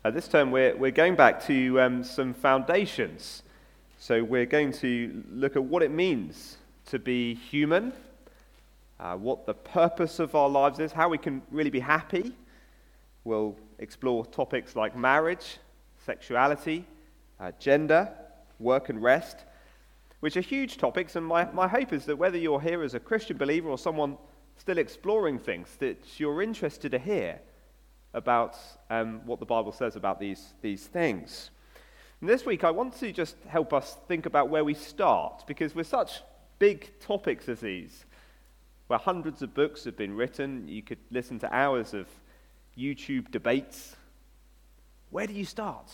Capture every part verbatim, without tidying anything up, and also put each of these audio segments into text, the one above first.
Uh, this term we're, we're going back to um, some foundations. So we're going to look at what it means to be human, uh, what the purpose of our lives is, how we can really be happy. We'll explore topics like marriage, sexuality, uh, gender, work and rest, which are huge topics, and my, my hope is that whether you're here as a Christian believer or someone still exploring things, that you're interested to hear about um, what the Bible says about these, these things. And this week I want to just help us think about where we start, because with such big topics as these, where hundreds of books have been written, you could listen to hours of YouTube debates, where do you start?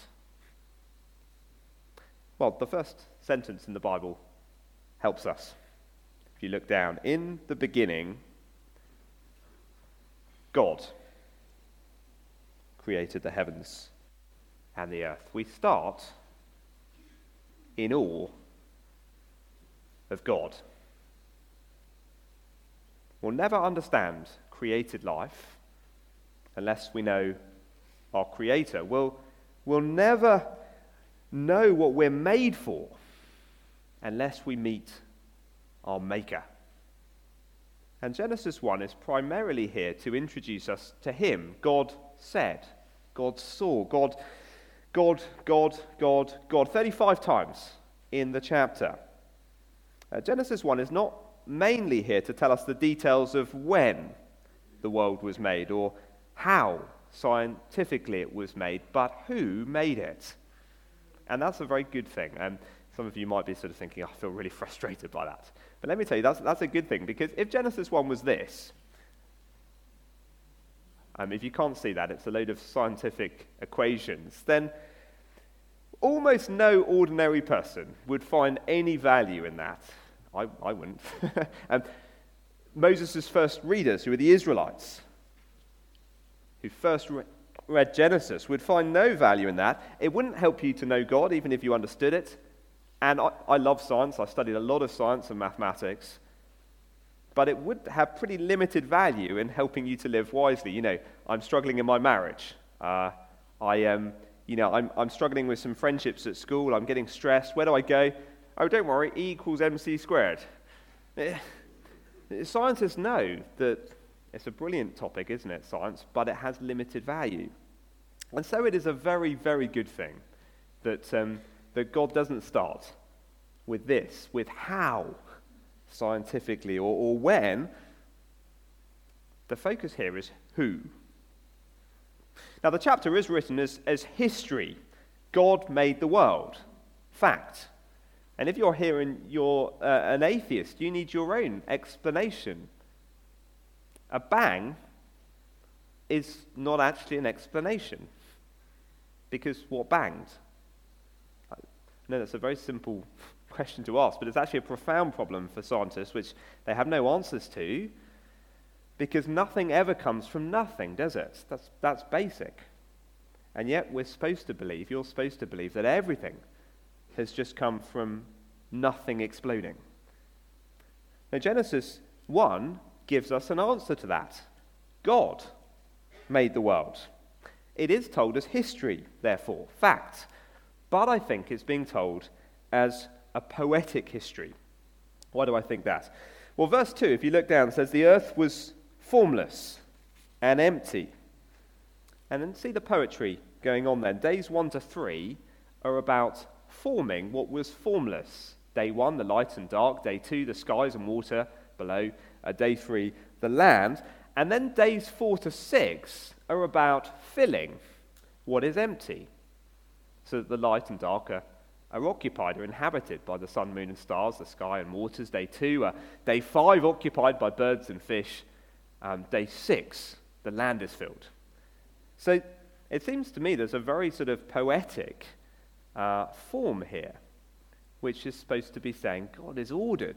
Well, the first sentence in the Bible helps us. If you look down, in the beginning, God created the heavens and the earth. We start in awe of God. We'll never understand created life unless we know our Creator. We'll, we'll never know what we're made for unless we meet our Maker. And Genesis one is primarily here to introduce us to Him. God said, God saw, God, God, God, God, God, thirty-five times in the chapter. Uh, Genesis one is not mainly here to tell us the details of when the world was made or how scientifically it was made, but who made it. And that's a very good thing. And some of you might be sort of thinking, oh, I feel really frustrated by that. But let me tell you, that's, that's a good thing, because if Genesis one was this, um, if you can't see that, it's a load of scientific equations, then almost no ordinary person would find any value in that. I, I wouldn't. um, Moses' first readers, who were the Israelites, who first re- read Genesis, would find no value in that. It wouldn't help you to know God, even if you understood it. And I, I love science. I studied a lot of science and mathematics. But it would have pretty limited value in helping you to live wisely. You know, I'm struggling in my marriage. Uh, I am, you know, I'm, I'm struggling with some friendships at school. I'm getting stressed. Where do I go? Oh, don't worry, E equals mc squared. Eh, Scientists know that it's a brilliant topic, isn't it, science, but it has limited value. And so it is a very, very good thing that, um, that God doesn't start with this, with how scientifically or, or when. The focus here is who. Now, the chapter is written as, as history. God made the world. Fact. And if you're here and you're uh, an atheist, you need your own explanation. A bang is not actually an explanation, because what banged? I know that's a very simple question to ask, but it's actually a profound problem for scientists, which they have no answers to, because nothing ever comes from nothing, does it? That's, that's basic. And yet we're supposed to believe, you're supposed to believe, that everything has just come from nothing exploding. Now, Genesis one gives us an answer to that. God made the world. It is told as history, therefore, fact. But I think it's being told as a poetic history. Why do I think that? Well, verse two, if you look down, says, the earth was formless and empty. And then see the poetry going on then. Days one to three are about forming what was formless. Day one, the light and dark. Day two, the skies and water below. Uh, day three, the land. And then days four to six are about filling what is empty, so that the light and dark are, are occupied, are inhabited by the sun, moon and stars, the sky and waters. Day two, uh, day five, occupied by birds and fish. Um, day six, the land is filled. So it seems to me there's a very sort of poetic uh, form here, which is supposed to be saying God is ordered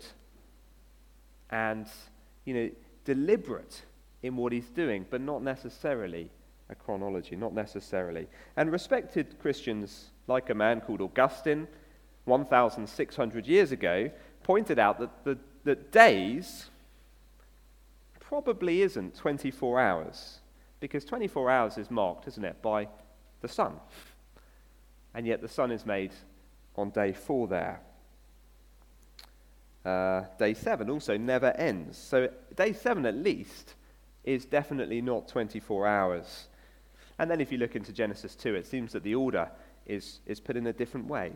and, you know, deliberate in what he's doing, but not necessarily a chronology, not necessarily. And respected Christians, like a man called Augustine, one thousand six hundred years ago, pointed out that the that days probably isn't twenty-four hours, because twenty-four hours is marked, isn't it, by the sun. And yet the sun is made on day four there. Uh, day seven also never ends. So day seven at least is definitely not twenty-four hours. And then if you look into Genesis two, it seems that the order is, is put in a different way.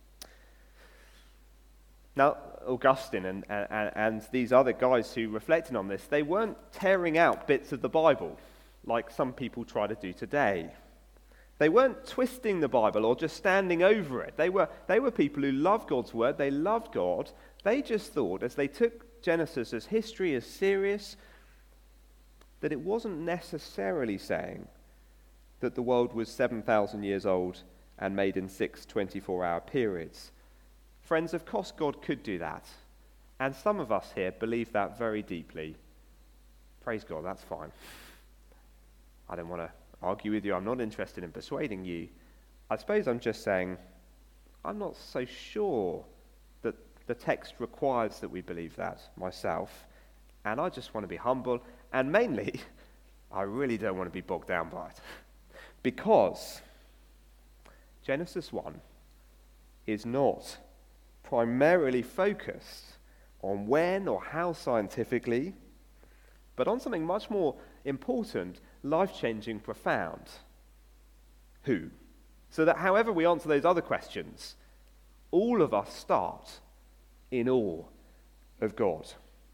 Now, Augustine and, and, and these other guys who reflected on this, they weren't tearing out bits of the Bible like some people try to do today. They weren't twisting the Bible or just standing over it. They were, they were people who loved God's word. They loved God. They just thought, as they took Genesis as history, as serious, that it wasn't necessarily saying that the world was seven thousand years old and made in six twenty-four-hour periods. Friends, of course God could do that. And some of us here believe that very deeply. Praise God, that's fine. I don't want to argue with you. I'm not interested in persuading you. I suppose I'm just saying I'm not so sure that the text requires that we believe that myself. And I just want to be humble. And mainly, I really don't want to be bogged down by it. Because Genesis one is not primarily focused on when or how scientifically, but on something much more important, life-changing, profound. Who? So that however we answer those other questions, all of us start in awe of God.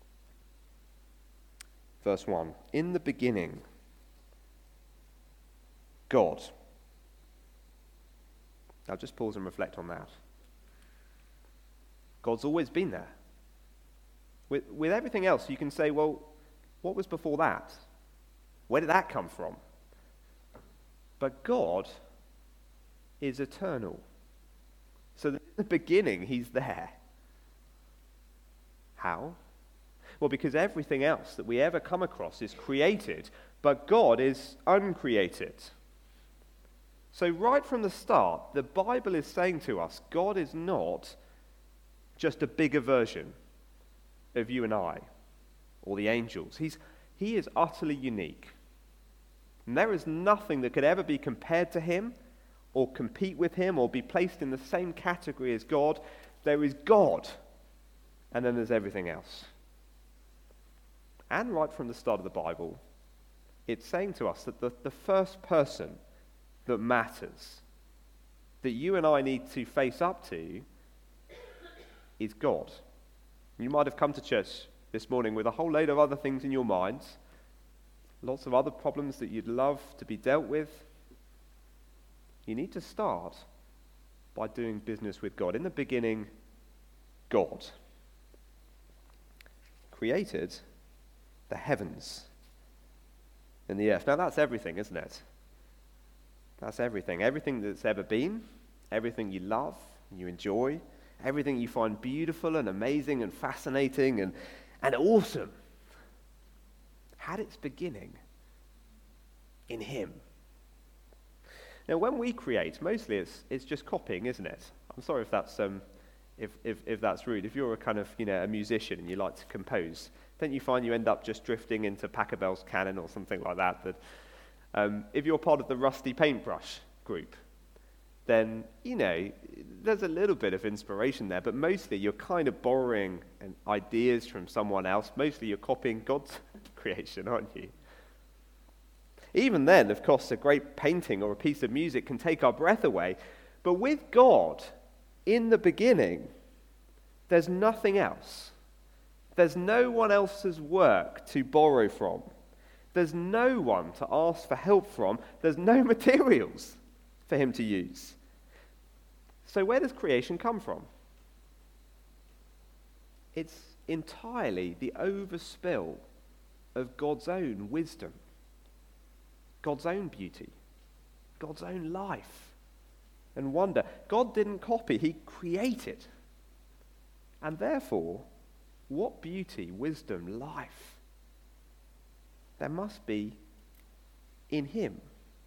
Verse one, in the beginning, God. Now just pause and reflect on that. God's always been there. With, with everything else, you can say, well, what was before that? Where did that come from? But God is eternal. So in the beginning, he's there. How? Well, because everything else that we ever come across is created, but God is uncreated. So right from the start, the Bible is saying to us, God is not just a bigger version of you and I, or the angels. He's, he is utterly unique. And there is nothing that could ever be compared to him, or compete with him, or be placed in the same category as God. There is God, and then there's everything else. And right from the start of the Bible, it's saying to us that the, the first person that matters, that you and I need to face up to, is God. You might have come to church this morning with a whole load of other things in your minds, lots of other problems that you'd love to be dealt with. You need to start by doing business with God. In the beginning, God created the heavens and the earth. Now that's everything, isn't it? That's everything. Everything that's ever been, everything you love, you enjoy, everything you find beautiful and amazing and fascinating and, and awesome had its beginning in him. Now, when we create, mostly it's it's just copying, isn't it? I'm sorry if that's um, if, if if that's rude. If you're a kind of you know a musician and you like to compose, don't you find you end up just drifting into Pachelbel's canon or something like that? That um, if you're part of the Rusty Paintbrush group, then, you know, there's a little bit of inspiration there, but mostly you're kind of borrowing ideas from someone else. Mostly you're copying God's creation, aren't you? Even then, of course, a great painting or a piece of music can take our breath away. But with God, in the beginning, there's nothing else. There's no one else's work to borrow from. There's no one to ask for help from. There's no materials for him to use. So where does creation come from? It's entirely the overspill of God's own wisdom, God's own beauty, God's own life and wonder. God didn't copy, he created. And therefore, what beauty, wisdom, life there must be in him.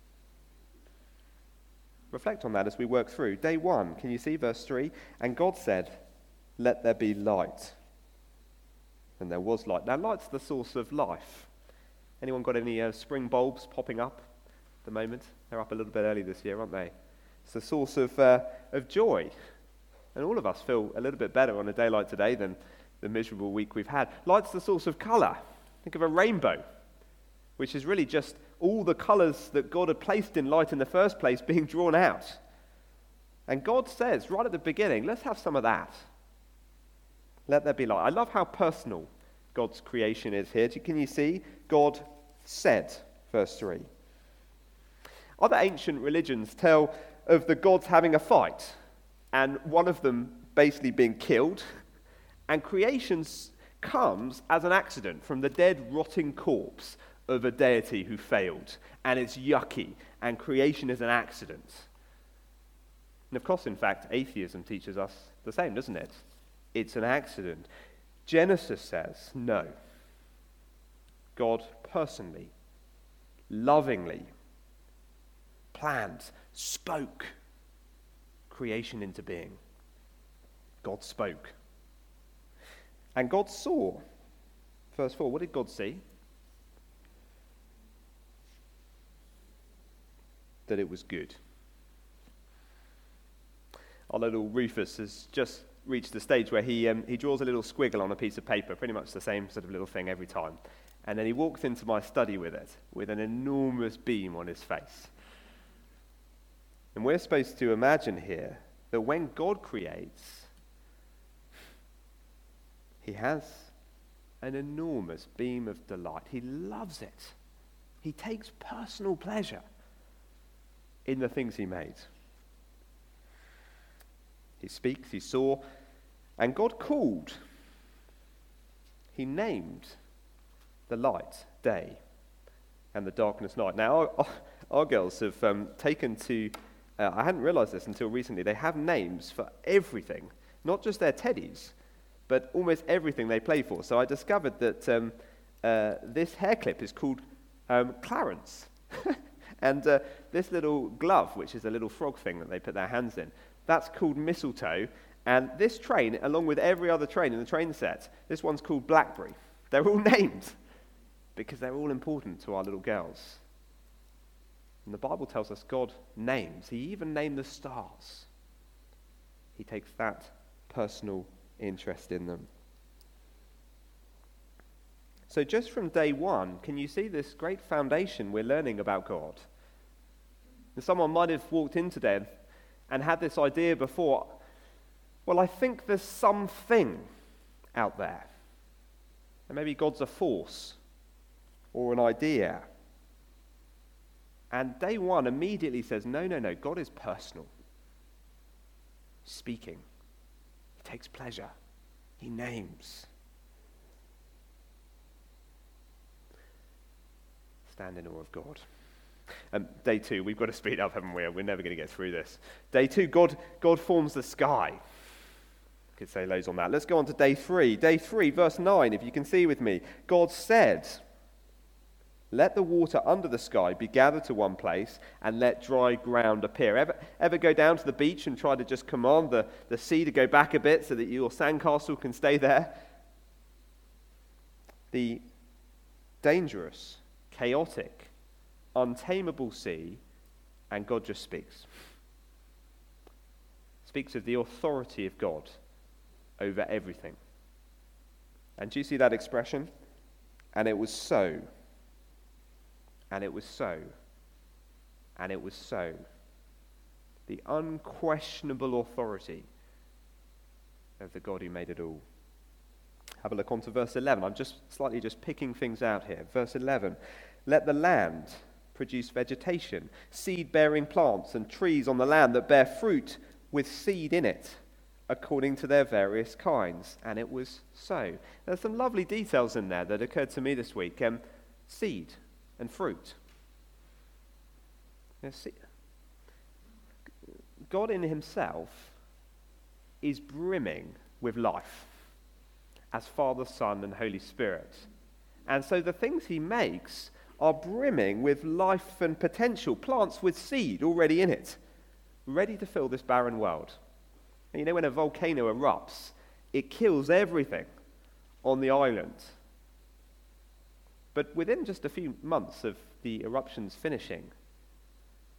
Reflect on that as we work through. Day one, can you see verse three? And God said, let there be light. And there was light. Now, light's the source of life. Anyone got any uh, spring bulbs popping up at the moment. They're up a little bit early this year, aren't they? It's a source of, uh, of joy. And all of us feel a little bit better on a day like today than the miserable week we've had. Light's the source of colour. Think of a rainbow, which is really just all the colours that God had placed in light in the first place being drawn out. And God says, right at the beginning, let's have some of that. Let there be light. I love how personal God's creation is here. Can you see? God said, verse three. Other ancient religions tell of the gods having a fight, and one of them basically being killed, and creation comes as an accident from the dead, rotting corpse of a deity who failed, and it's yucky, and creation is an accident. And of course, in fact, atheism teaches us the same, doesn't it? It's an accident. Genesis says, no. God personally, lovingly, planned, spoke creation into being. God spoke. And God saw. Verse four, what did God see? That it was good. Our little Rufus has just reached the stage where he um, he draws a little squiggle on a piece of paper, pretty much the same sort of little thing every time. And then he walks into my study with it, with an enormous beam on his face. And we're supposed to imagine here that when God creates, he has an enormous beam of delight. He loves it. He takes personal pleasure in the things he made. He speaks, he saw, and God called. He named the light day and the darkness night. Now, our, our girls have um, taken to, uh, I hadn't realized this until recently, they have names for everything, not just their teddies, but almost everything they play for. So I discovered that um, uh, this hair clip is called um, Clarence. and uh, this little glove, which is a little frog thing that they put their hands in, that's called Mistletoe. And this train, along with every other train in the train set, this one's called Blackberry. They're all named because they're all important to our little girls. And the Bible tells us God names. He even named the stars. He takes that personal interest in them. So just from day one, can you see this great foundation we're learning about God? And someone might have walked in today and, and had this idea before, well, I think there's something out there. And maybe God's a force or an idea. And day one immediately says, no, no, no, God is personal. Speaking. He takes pleasure. He names. Stand in awe of God. Um, day two, we've got to speed up, haven't we? We're never going to get through this. Day two, God, God forms the sky. Could say loads on that. Let's go on to day three. Day three, verse nine, if you can see with me. God said, let the water under the sky be gathered to one place and let dry ground appear. Ever, ever go down to the beach and try to just command the, the sea to go back a bit so that your sandcastle can stay there? The dangerous, chaotic, untamable sea, and God just speaks. Speaks of the authority of God over everything. And do you see that expression? And it was so. And it was so. And it was so. The unquestionable authority of the God who made it all. Have a look on to verse eleven. I'm just slightly just picking things out here. Verse eleven. Let the land produce vegetation, seed-bearing plants and trees on the land that bear fruit with seed in it, according to their various kinds. And it was so. There's some lovely details in there that occurred to me this week. Um, seed and fruit. Now, see, God in himself is brimming with life as Father, Son, and Holy Spirit. And so the things he makes are brimming with life and potential. Plants with seed already in it, ready to fill this barren world. And you know, when a volcano erupts, it kills everything on the island. But within just a few months of the eruptions finishing,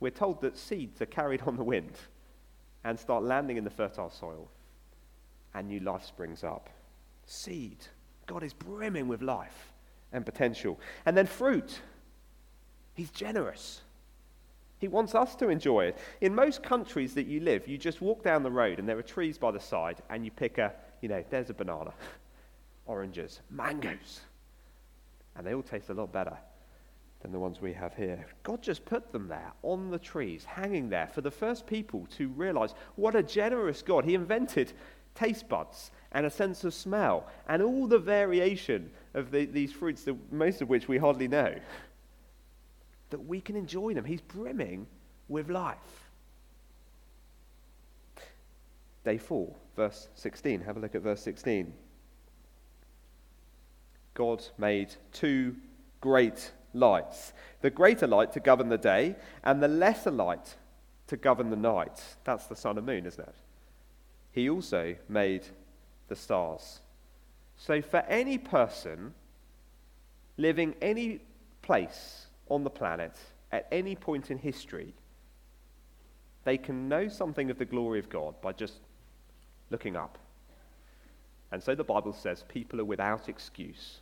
we're told that seeds are carried on the wind and start landing in the fertile soil, and new life springs up. Seed. God is brimming with life and potential. And then fruit. He's generous. He wants us to enjoy it. In most countries that you live, you just walk down the road and there are trees by the side, and you pick a, you know, there's a banana, oranges, mangoes, and they all taste a lot better than the ones we have here. God just put them there on the trees, hanging there for the first people to realize what a generous God. He invented taste buds and a sense of smell and all the variation of the, these fruits, that, most of which we hardly know, that we can enjoy them. He's brimming with life. Day four, verse sixteen. Have a look at verse sixteen. God made two great lights. The greater light to govern the day, and the lesser light to govern the night. That's the sun and moon, isn't it? He also made the stars. So for any person living any place on the planet at any point in history, they can know something of the glory of God by just looking up. And so the Bible says people are without excuse.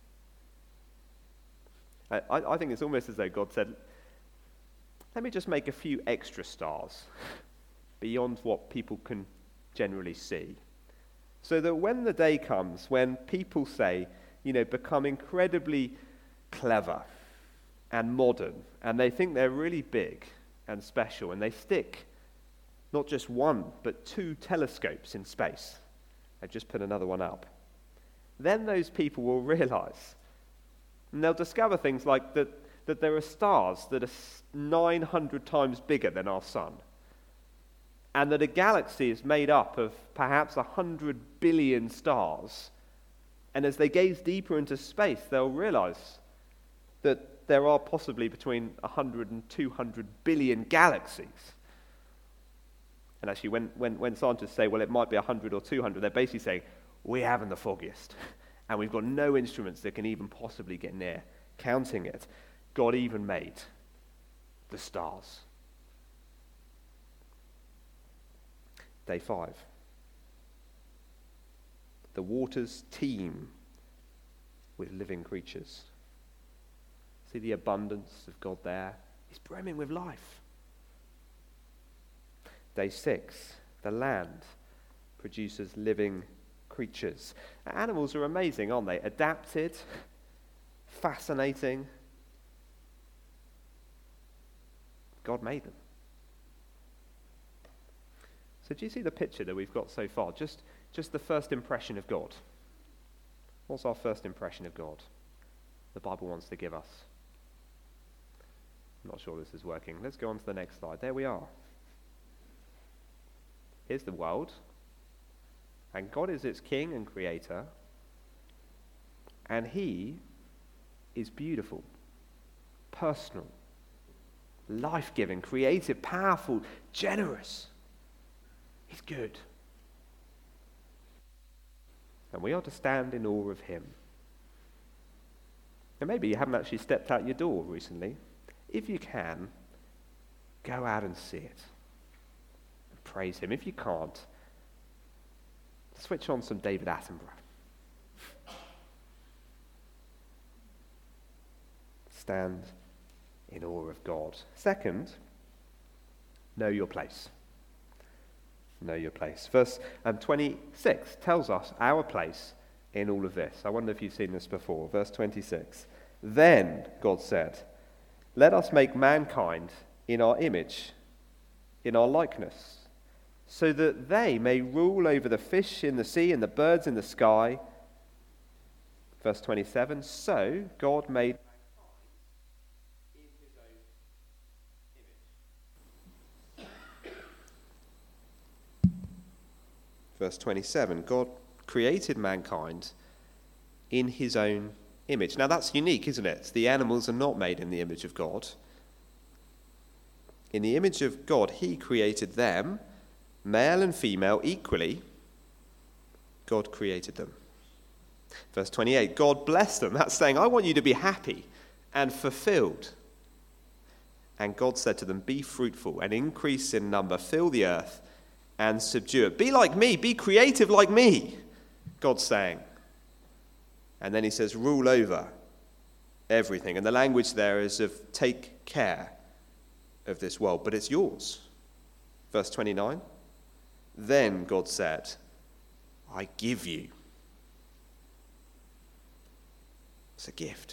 I, I think it's almost as though God said, let me just make a few extra stars beyond what people can generally see. So that when the day comes, when people say, you know, become incredibly clever and modern, and they think they're really big and special, and they stick not just one, but two telescopes in space. They've just put another one up. Then those people will realize, and they'll discover things like that, that there are stars that are nine hundred times bigger than our sun, and that a galaxy is made up of perhaps one hundred billion stars. And as they gaze deeper into space, they'll realize that there are possibly between one hundred and two hundred billion galaxies. And actually, when, when, when scientists say, well, it might be one hundred or two hundred, they're basically saying, we haven't the foggiest. And we've got no instruments that can even possibly get near counting it. God even made the stars. Day five. The waters teem with living creatures. See the abundance of God there? He's brimming with life. Day six. The land produces living creatures. Animals are amazing, aren't they? Adapted, fascinating. God made them. So do you see the picture that we've got so far? Just, just the first impression of God. What's our first impression of God? The Bible wants to give us. I'm not sure this is working. Let's go on to the next slide. There we are. Here's the world. And God is its king and creator. And he is beautiful, personal, life-giving, creative, powerful, generous. He's good. And we are to stand in awe of him. And maybe you haven't actually stepped out your door recently. If you can, go out and see it. And praise him. If you can't, switch on some David Attenborough. Stand in awe of God. Second, know your place. Know your place. Verse um, twenty-six tells us our place in all of this. I wonder if you've seen this before. Verse twenty-six. Then, God said, let us make mankind in our image, in our likeness, so that they may rule over the fish in the sea and the birds in the sky. Verse twenty-seven. So God made in his own image. Verse twenty-seven. God created mankind in his own image. Now that's unique, isn't it? The animals are not made in the image of God. In the image of God, he created them, male and female equally. God created them. Verse twenty-eight, God blessed them. That's saying, I want you to be happy and fulfilled. And God said to them, be fruitful and increase in number, fill the earth and subdue it. Be like me, be creative like me, God's saying. And then he says, rule over everything. And the language there is of take care of this world, but it's yours. Verse twenty-nine, then God said, I give you. It's a gift.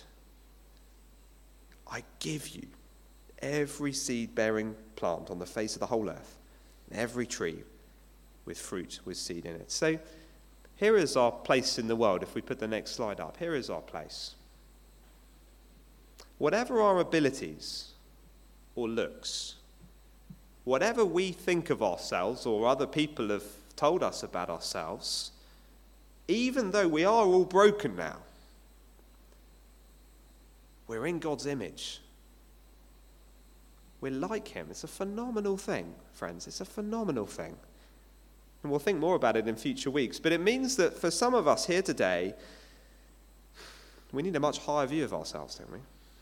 I give you every seed-bearing plant on the face of the whole earth, and every tree with fruit with seed in it. So here is our place in the world. If we put the next slide up, here is our place. Whatever our abilities or looks, whatever we think of ourselves or other people have told us about ourselves, even though we are all broken now, we're in God's image. We're like him. It's a phenomenal thing, friends. It's a phenomenal thing. And we'll think more about it in future weeks. But it means that for some of us here today, we need a much higher view of ourselves, don't we?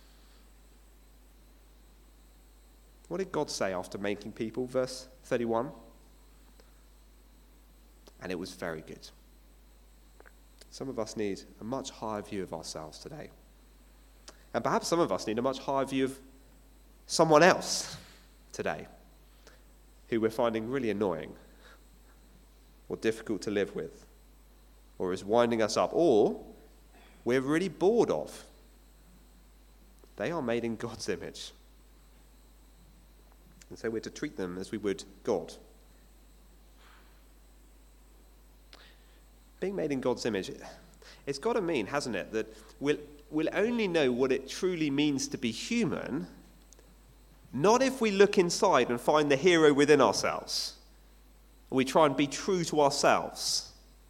What did God say after making people? Verse thirty-one. And it was very good. Some of us need a much higher view of ourselves today. And perhaps some of us need a much higher view of someone else today who we're finding really annoying or difficult to live with or is winding us up or we're really bored of. They are made in God's image. And so we're to treat them as we would God. Being made in God's image, it's got to mean, hasn't it, that we'll, we'll only know what it truly means to be human, not if we look inside and find the hero within ourselves. Or we try and be true to ourselves.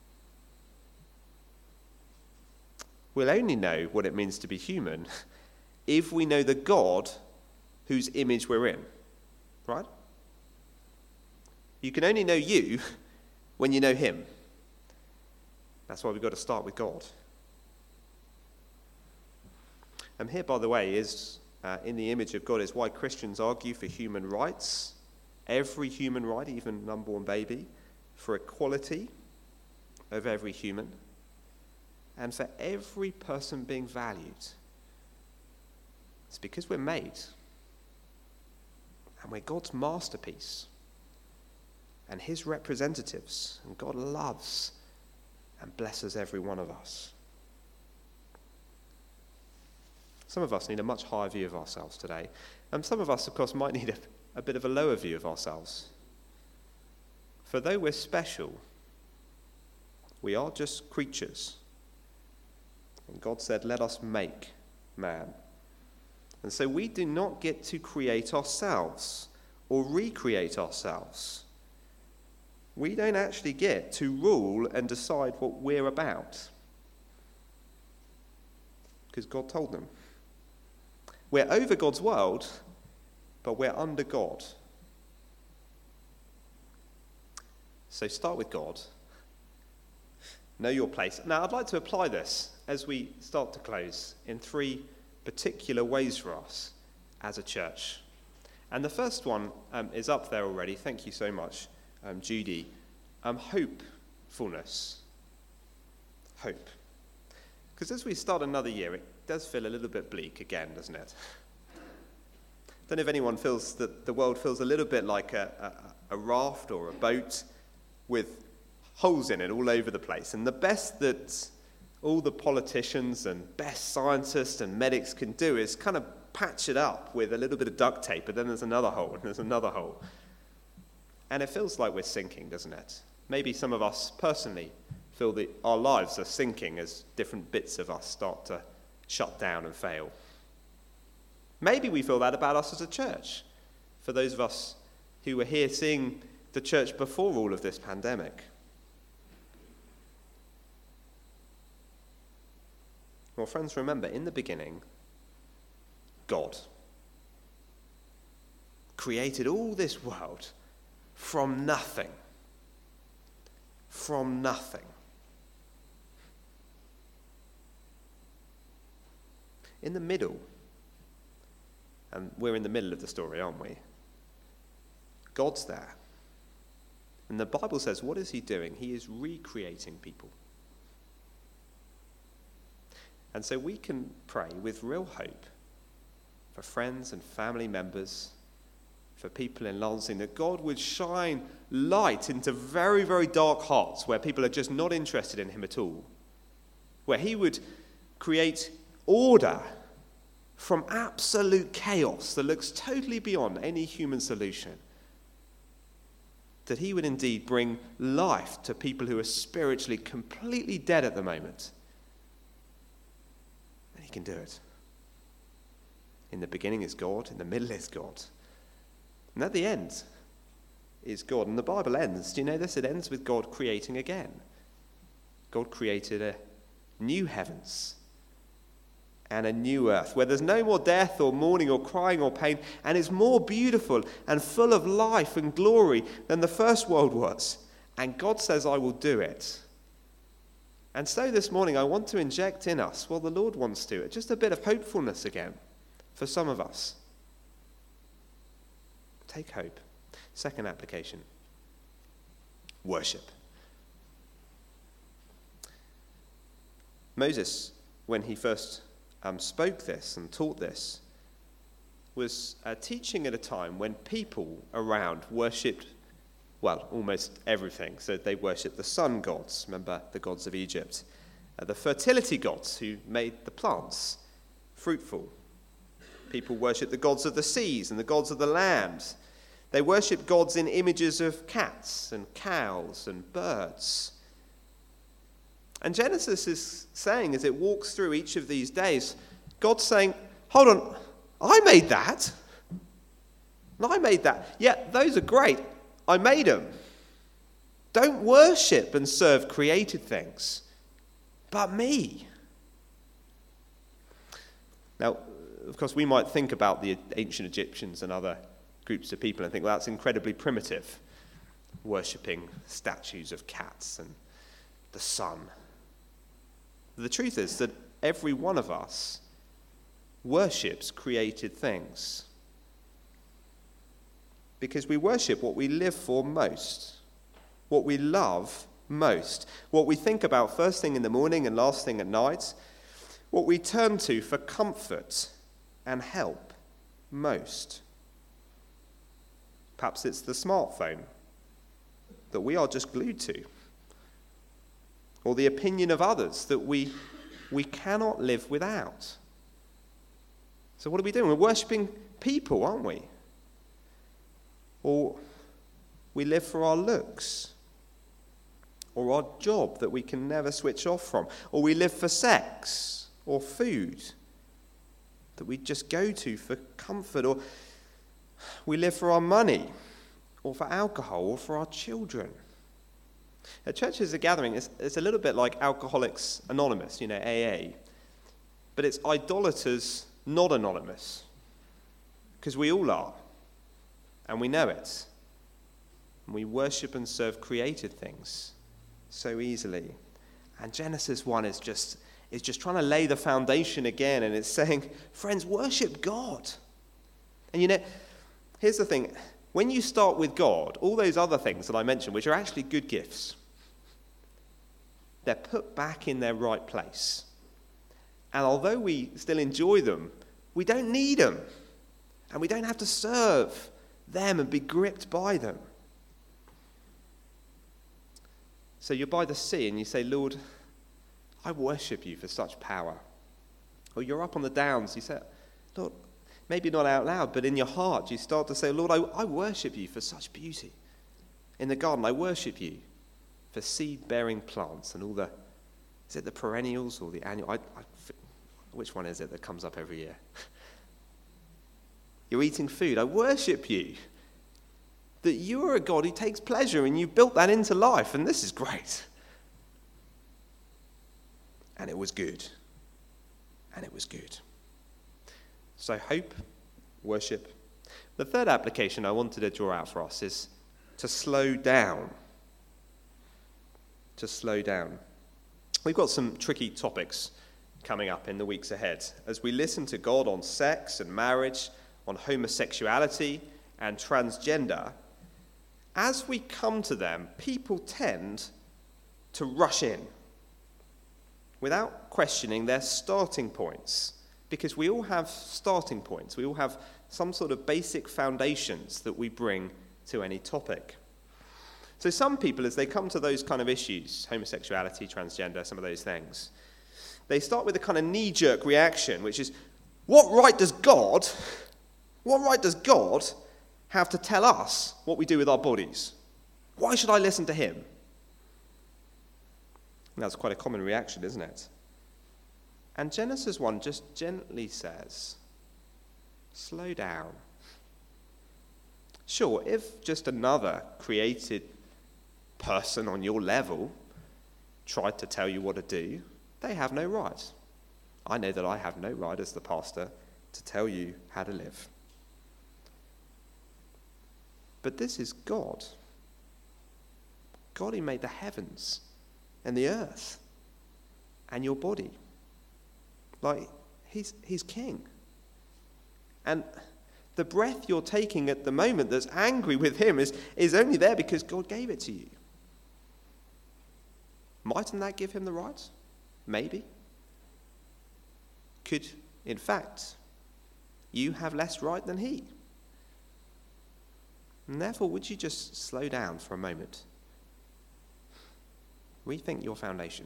We'll only know what it means to be human if we know the God whose image we're in. Right? You can only know you when you know him. That's why we've got to start with God. And here, by the way, is uh, in the image of God is why Christians argue for human rights, every human right, even an unborn baby, for equality of every human, and for every person being valued. It's because we're made. And we're God's masterpiece and his representatives. And God loves and blesses every one of us. Some of us need a much higher view of ourselves today. And some of us, of course, might need a, a bit of a lower view of ourselves. For though we're special, we are just creatures. And God said, let us make man. And so we do not get to create ourselves or recreate ourselves. We don't actually get to rule and decide what we're about. Because God told them. We're over God's world, but we're under God. So start with God. Know your place. Now, I'd like to apply this as we start to close in three particular ways for us as a church. And the first one um, is up there already. Thank you so much, um, Judy. Um, hopefulness. Hope. Because as we start another year, it does feel a little bit bleak again, doesn't it? I don't know if anyone feels that the world feels a little bit like a, a, a raft or a boat with holes in it all over the place. And the best that all the politicians and best scientists and medics can do is kind of patch it up with a little bit of duct tape, but then there's another hole, and there's another hole. And it feels like we're sinking, doesn't it? Maybe some of us personally feel that our lives are sinking as different bits of us start to shut down and fail. Maybe we feel that about us as a church, for those of us who were here seeing the church before all of this pandemic. Well, friends, remember, in the beginning, God created all this world from nothing. From nothing. In the middle, And we're in the middle of the story, aren't we? God's there. And the Bible says, what is he doing? He is recreating people. And so we can pray with real hope for friends and family members, for people in Lansing, that God would shine light into very, very dark hearts where people are just not interested in him at all. Where he would create order from absolute chaos that looks totally beyond any human solution. That he would indeed bring life to people who are spiritually completely dead at the moment. And he can do it. In the beginning is God, in the middle is God. And at the end is God. And the Bible ends, do you know this? It ends with God creating again. God created a new heavens and a new earth, where there's no more death or mourning or crying or pain, and it's more beautiful and full of life and glory than the first world was. And God says, I will do it. And so this morning I want to inject in us, well, the Lord wants to, just a bit of hopefulness again for some of us. Take hope. Second application, worship. Moses, when he first um, spoke this and taught this, was uh, teaching at a time when people around worshipped, well, almost everything. So they worshipped the sun gods, remember the gods of Egypt, uh, the fertility gods who made the plants fruitful. People worshipped the gods of the seas and the gods of the land. They worshipped gods in images of cats and cows and birds. And Genesis is saying, as it walks through each of these days, God's saying, hold on, I made that. I made that. Yeah, those are great. I made them. Don't worship and serve created things, but me. Now, of course, we might think about the ancient Egyptians and other groups of people and think, well, that's incredibly primitive, worshipping statues of cats and the sun. The truth is that every one of us worships created things because we worship what we live for most, what we love most, what we think about first thing in the morning and last thing at night, what we turn to for comfort and help most. Perhaps it's the smartphone that we are just glued to, or the opinion of others that we, we cannot live without. So what are we doing? We're worshipping people, aren't we? Or we live for our looks, or our job that we can never switch off from, or we live for sex or food that we just go to for comfort, or we live for our money or for alcohol or for our children. A church is a gathering. It's, it's a little bit like Alcoholics Anonymous, you know, A A. But it's idolaters not anonymous. Because we all are. And we know it. And we worship and serve created things so easily. And Genesis one is just, is just trying to lay the foundation again. And it's saying, friends, worship God. And you know, here's the thing. When you start with God, all those other things that I mentioned, which are actually good gifts, they're put back in their right place. And although we still enjoy them, we don't need them. And we don't have to serve them and be gripped by them. So you're by the sea and you say, Lord, I worship you for such power. Or you're up on the downs, you say, Lord, maybe not out loud, but in your heart, you start to say, Lord, I, I worship you for such beauty. In the garden, I worship you for seed-bearing plants and all the, is it the perennials or the annual? I, I, which one is it that comes up every year? You're eating food. I worship you. That you are a God who takes pleasure and you built that into life, and this is great. And it was good. And it was good. So hope, worship. The third application I wanted to draw out for us is to slow down. To slow down. We've got some tricky topics coming up in the weeks ahead as we listen to God on sex and marriage, on homosexuality and transgender, as we come to them, people tend to rush in without questioning their starting points, because we all have starting points. We all have some sort of basic foundations that we bring to any topic. So some people, as they come to those kind of issues, homosexuality, transgender, some of those things, they start with a kind of knee-jerk reaction, which is, what right does God, what right does God have to tell us what we do with our bodies? Why should I listen to him? And that's quite a common reaction, isn't it? And Genesis one just gently says, slow down. Sure, if just another created person on your level tried to tell you what to do, they have no right. I know that I have no right as the pastor to tell you how to live. But this is God. God who made the heavens and the earth and your body. Like, he's, he's king. And the breath you're taking at the moment that's angry with him is, is only there because God gave it to you. Mightn't that give him the right? Maybe. Could, in fact, you have less right than he? And therefore, would you just slow down for a moment? Rethink your foundation.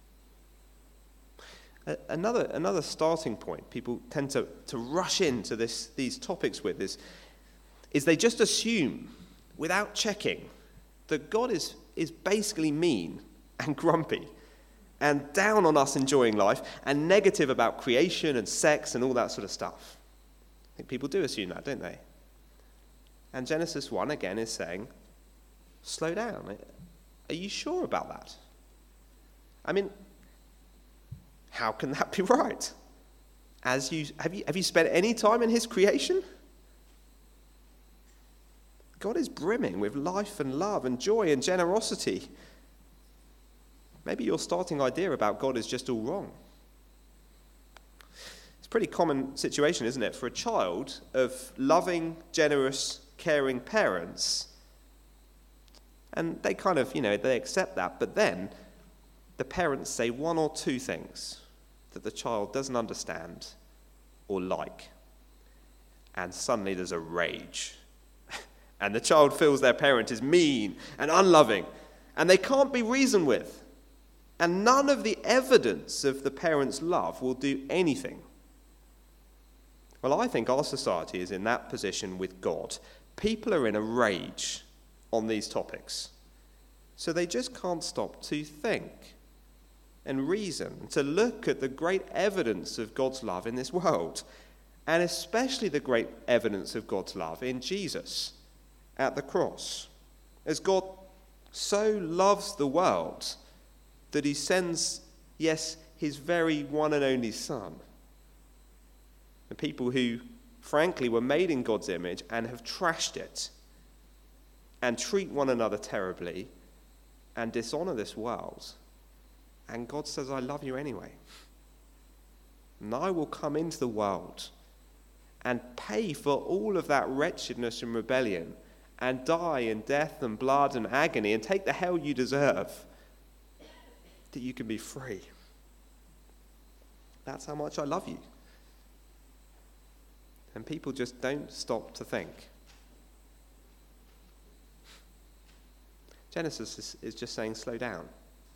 Another, another starting point people tend to, to rush into this, these topics with is, is they just assume, without checking, that God is, is basically mean and grumpy and down on us enjoying life and negative about creation and sex and all that sort of stuff. I think people do assume that, don't they? And Genesis one, again, is saying, slow down. Are you sure about that? I mean, how can that be right? As you have you have you spent any time in his creation? God is brimming with life and love and joy and generosity. Maybe your starting idea about God is just all wrong. It's a pretty common situation, isn't it, for a child of loving, generous, caring parents. And they kind of, you know, they accept that, but then the parents say one or two things that the child doesn't understand or like. And suddenly there's a rage. And the child feels their parent is mean and unloving. And they can't be reasoned with. And none of the evidence of the parent's love will do anything. Well, I think our society is in that position with God. People are in a rage on these topics. So they just can't stop to think and reason, to look at the great evidence of God's love in this world, and especially the great evidence of God's love in Jesus at the cross. As God so loves the world that he sends, yes, his very one and only Son. The people who, frankly, were made in God's image and have trashed it and treat one another terribly and dishonor this world. And God says, I love you anyway. And I will come into the world and pay for all of that wretchedness and rebellion and die in death and blood and agony and take the hell you deserve, that you can be free. That's how much I love you. And people just don't stop to think. Genesis is, is just saying, slow down.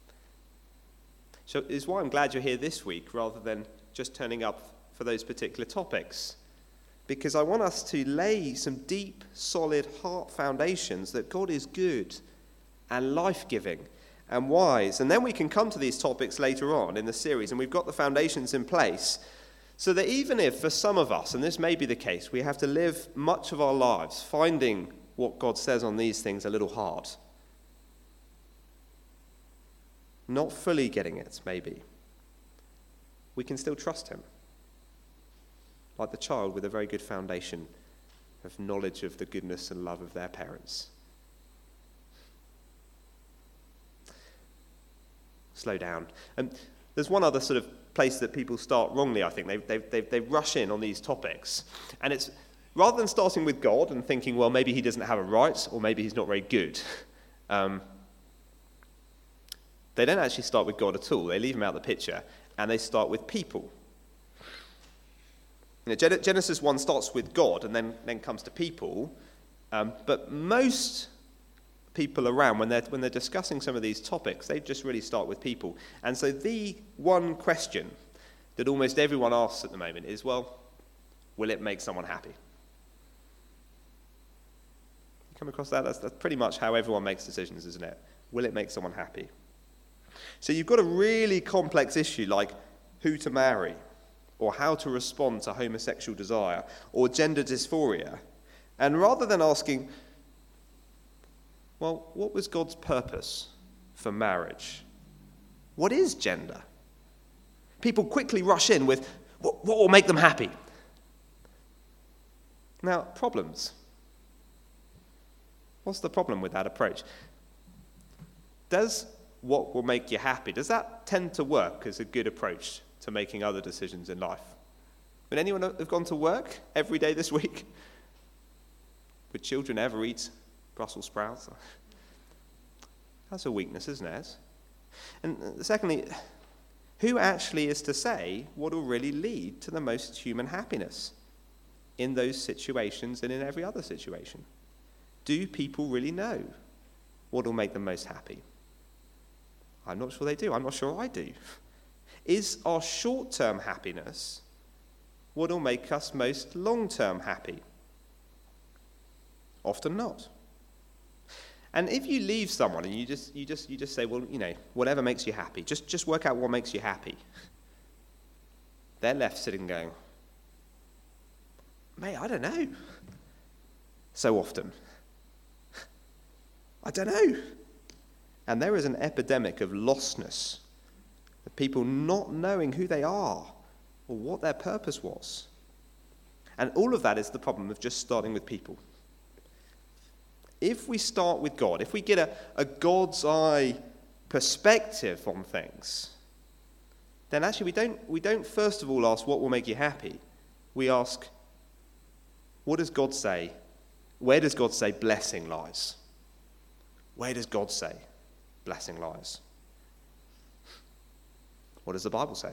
So it's why I'm glad you're here this week rather than just turning up for those particular topics. Because I want us to lay some deep, solid heart foundations that God is good and life-giving and wise. And then we can come to these topics later on in the series, and we've got the foundations in place. So that even if, for some of us, and this may be the case, we have to live much of our lives finding what God says on these things a little hard, not fully getting it, maybe, we can still trust him. Like the child with a very good foundation of knowledge of the goodness and love of their parents. Slow down. And there's one other sort of place that people start wrongly, I think. They, they, they, they rush in on these topics. And it's rather than starting with God and thinking, well, maybe he doesn't have a right, or maybe he's not very good, um, they don't actually start with God at all. They leave him out of the picture, and they start with people. You know, Genesis one starts with God and then, then comes to people, um, but most people around, when they're, when they're discussing some of these topics, they just really start with people. And so the one question that almost everyone asks at the moment is, well, will it make someone happy? Come across that? That's, that's pretty much how everyone makes decisions, isn't it? Will it make someone happy? So you've got a really complex issue like who to marry, or how to respond to homosexual desire, or gender dysphoria. And rather than asking, well, what was God's purpose for marriage? What is gender? People quickly rush in with, what, what will make them happy? Now, problems. What's the problem with that approach? Does what will make you happy, does that tend to work as a good approach to making other decisions in life? Would anyone have gone to work every day this week? Would children ever eat Brussels sprouts? That's a weakness, isn't it? And secondly, who actually is to say what will really lead to the most human happiness in those situations and in every other situation? Do people really know what will make them most happy? I'm not sure they do. I'm not sure I do. Is our short-term happiness what will make us most long-term happy? Often not. And if you leave someone and you just you just you just say, well, you know, whatever makes you happy, just just work out what makes you happy. They're left sitting going, mate, I don't know. So often. I don't know. And there is an epidemic of lostness, of people not knowing who they are or what their purpose was. And all of that is the problem of just starting with people. If we start with God, if we get a, a God's eye perspective on things, then actually we don't, we don't first of all ask what will make you happy. We ask, what does God say? Where does God say blessing lies? Where does God say blessing lies? What does the Bible say?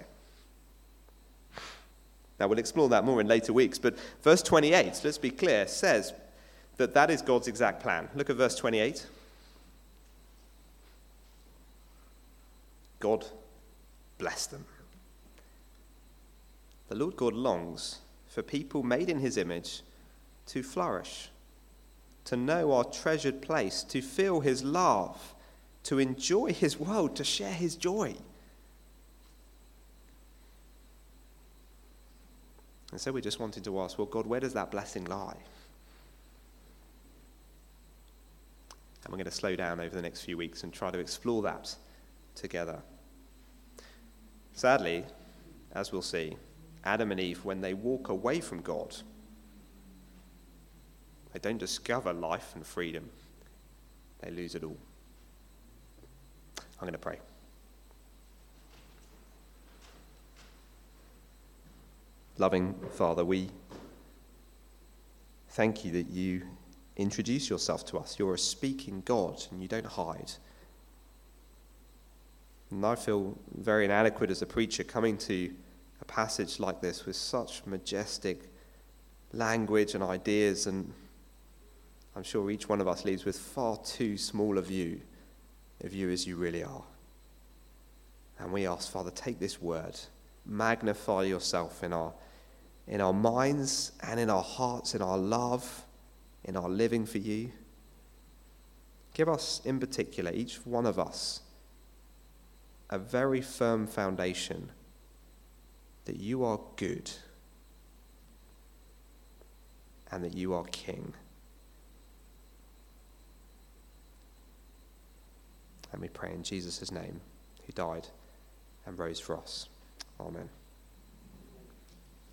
Now, we'll explore that more in later weeks, but verse twenty-eight, let's be clear, says that that is God's exact plan. Look at verse twenty-eight. God bless them. The Lord God longs for people made in his image to flourish, to know our treasured place, to feel his love, to enjoy his world, to share his joy. And so we just wanted to ask, well, God, where does that blessing lie? And we're going to slow down over the next few weeks and try to explore that together. Sadly, as we'll see, Adam and Eve, when they walk away from God, they don't discover life and freedom. They lose it all. I'm going to pray. Loving Father, we thank you that you introduce yourself to us. You're a speaking God and you don't hide. And I feel very inadequate as a preacher coming to a passage like this with such majestic language and ideas, and I'm sure each one of us leaves with far too small a view of you as you really are. And we ask, Father, take this word, magnify yourself in our in our minds and in our hearts, in our love, in our living for you. Give us, in particular, each one of us, a very firm foundation that you are good and that you are King. And we pray in Jesus' name, who died and rose for us. Amen.